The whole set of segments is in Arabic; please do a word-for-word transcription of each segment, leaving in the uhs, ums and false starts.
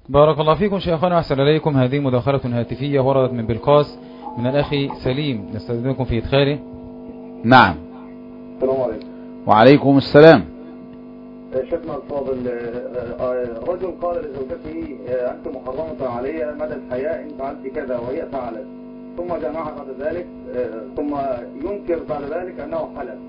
بارك الله فيكم شيخنا، أحسن إليكم. هذه مداخلة هاتفية وردت من بلقاس من الأخ سليم، نستأذنكم في إدخاله. نعم. السلام عليكم. وعليكم السلام. شيخنا الفاضل، رجل قال لزوجته أنت محرمة علي مدى الحياة إن فعلت كذا، وهي فعلت، ثم جمعها بعد ذلك، ثم ينكر بعد ذلك أنه حلف.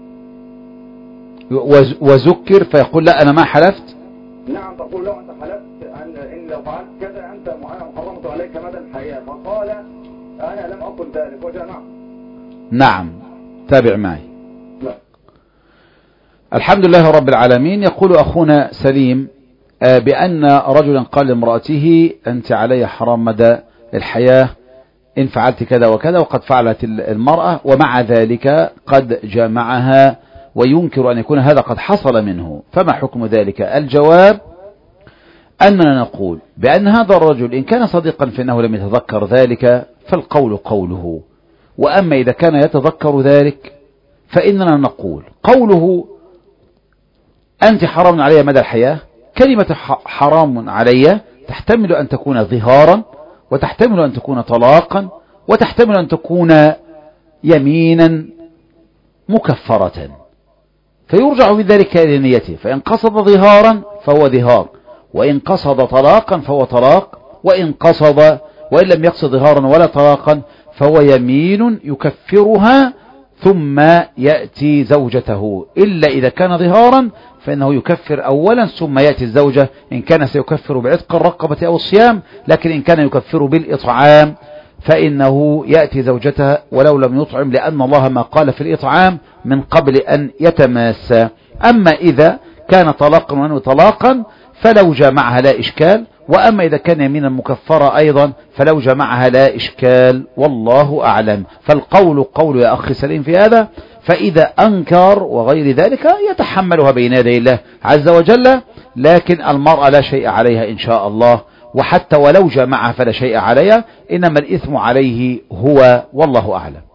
وذكر فيقول لا أنا ما حلفت. نعم، تقول له أنت حلفت أن إن لو فعلت كذا أنت محرمة عليك مدى الحياة، فقال أنا لم أقل ذلك وجمعه. نعم، تابع معي. لا. الحمد لله رب العالمين. يقول أخونا سليم بأن رجلا قال لامرأته أنت علي حرام مدى الحياة إن فعلت كذا وكذا، وقد فعلت المرأة، ومع ذلك قد جامعها وينكر أن يكون هذا قد حصل منه، فما حكم ذلك؟ الجواب أننا نقول بأن هذا الرجل إن كان صديقا فإنه لم يتذكر ذلك فالقول قوله، وأما إذا كان يتذكر ذلك فإننا نقول قوله أنت حرام علي مدى الحياة، كلمة حرام علي تحتمل أن تكون ظهارا، وتحتمل أن تكون طلاقا، وتحتمل أن تكون يمينا مكفرة، فيرجع في ذلك إلى نيته، فإن قصد ظهارا فهو ظهار، وإن قصد طلاقا فهو طلاق، وإن قصد وإن لم يقصد ظهارا ولا طلاقا فهو يمين يكفرها ثم يأتي زوجته، إلا إذا كان ظهارا فإنه يكفر أولا ثم يأتي الزوجة، إن كان سيكفر بعتق الرقبة أو الصيام، لكن إن كان يكفر بالإطعام فإنه يأتي زوجته ولو لم يطعم، لأن الله ما قال في الإطعام من قبل أن يتماسى. أما إذا كان طلاقا وأنه طلاقا فلو جمعها لا إشكال، وأما إذا كان يمينا مكفرة أيضا فلو جمعها لا إشكال، والله أعلم. فالقول قول يا أخي سليم في هذا، فإذا أنكر وغير ذلك يتحملها بين يدي الله عز وجل، لكن المرأة لا شيء عليها إن شاء الله، وحتى ولو جمعها فلا شيء عليها، إنما الإثم عليه هو، والله أعلم.